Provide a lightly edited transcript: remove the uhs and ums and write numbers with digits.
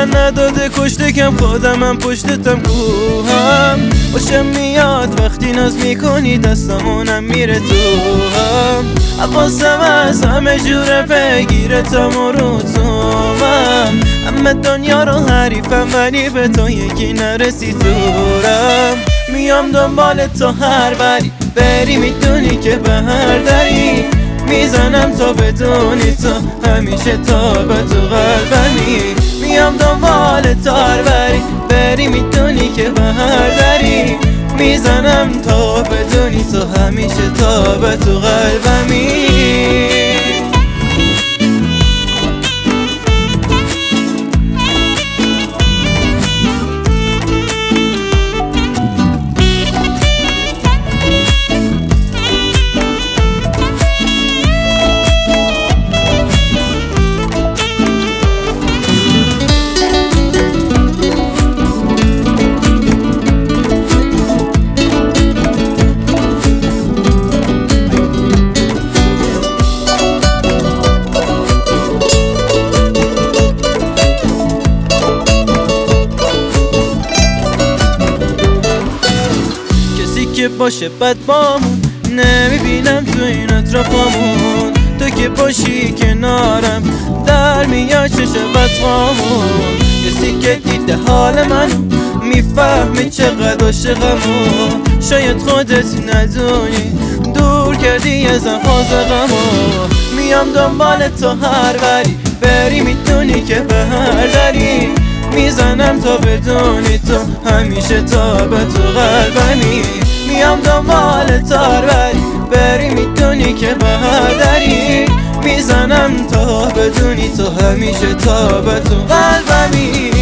من نداده کشته کم خودمم پشتتم کوهم خوشم میاد وقتی ناز میکنی دستمونم میره تو هم حواسم از همه جوره بگیرتم و رو تومم همه دنیا رو حریفم ولی به تو یکی نرسی دورم میام دنبال تو هر بری بری میدونی که به هر دری میزنم تا بدونی تو همیشه تا به تو قلبمی میام دنبال تو هر بری بری میدونی که به هر دری میزنم تا بدونی تو همیشه تا به تو قلبمی که باشه بد بامون نمیبینم تو این اطرافامون تو که باشی کنارم در میاد چه بطمامون کسی که دیده حال منو میفهمی چقدر عاشقمون شاید خودت ندونی دور کردی از غمو میام دنبال تو هر بری بری میدونی که به هر دری میزنم تا بدونی تو همیشه تا به تو قلبمی میام دنبال تار بری میدونی که به هر دری میزنم تا بدونی تو همیشه تا به تو قلبمی